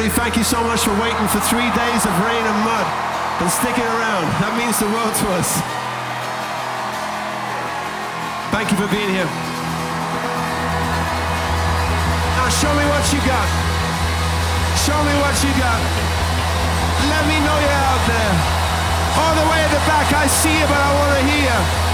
say thank you so much for waiting for 3 days of rain and mud and sticking around. That means the world to us. Thank you for being here. Now show me what you got. Show me what you got. Let me know you're out there. All the way at the back, I see you, but I want to hear you.